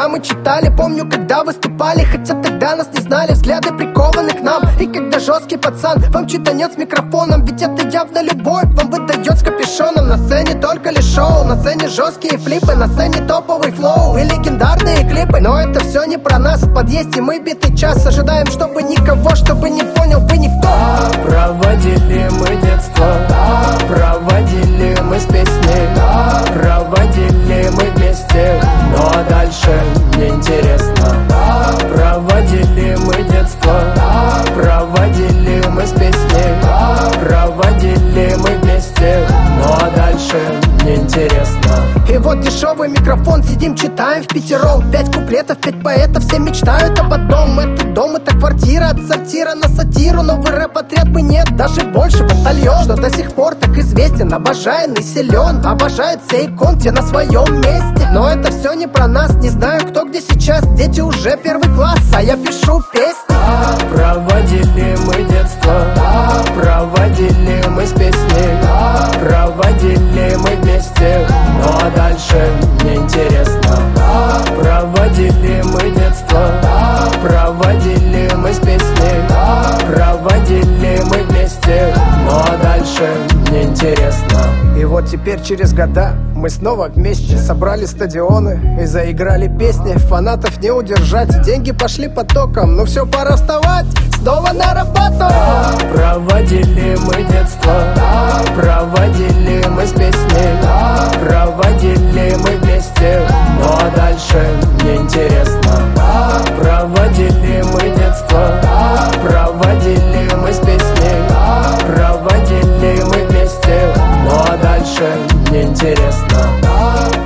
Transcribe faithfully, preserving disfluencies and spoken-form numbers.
когда мы читали, помню, когда выступали, хотя тогда нас не знали, взгляды прикованы к нам. И когда жесткий пацан вам читанет с микрофоном, ведь это явно любовь вам выдает с капюшоном. На сцене только лишь шоу, на сцене жесткие флипы, на сцене топовый флоу и легендарные клипы. Но это все не про нас, в подъезде мы битый час ожидаем, чтобы никого, чтобы не понял бы никто. Проводили мы детство, проводили мы с песней, проводили мы вместе, ну а дальше неинтересно. Проводили мы детство, проводили мы с песней, проводили мы вместе, ну а дальше неинтересно. И вот дешевый микрофон, сидим, читаем в пятером. Пять куплетов, пять поэтов, все мечтают об одном. Это дом, это квартира, от сортира на сатиру. Новый рэп-отряд бы нет, даже больше батальон, что до сих пор так известен, обожаем и силен. Обожает все икон, те на своем месте. Но это все не про нас, не знаю, кто где сейчас. Дети уже первый класс, а я пишу песни. Проводили мы детство, проводили мы с песней, проводили мы вместе, ну а дальше неинтересно. Проводили мы детство, проводили мы с песней, проводили мы вместе, ну а дальше неинтересно. И вот теперь через года мы снова вместе собрали стадионы и заиграли песни. Фанатов не удержать, деньги пошли потоком. Ну все, пора вставать, снова на работу. Проводили мы детство, проводили мы с песней, проводили мы вместе, ну а дальше неинтересно. Проводили мы детство, проводили мы с песней, проводили мы вместе, ну а дальше неинтересно.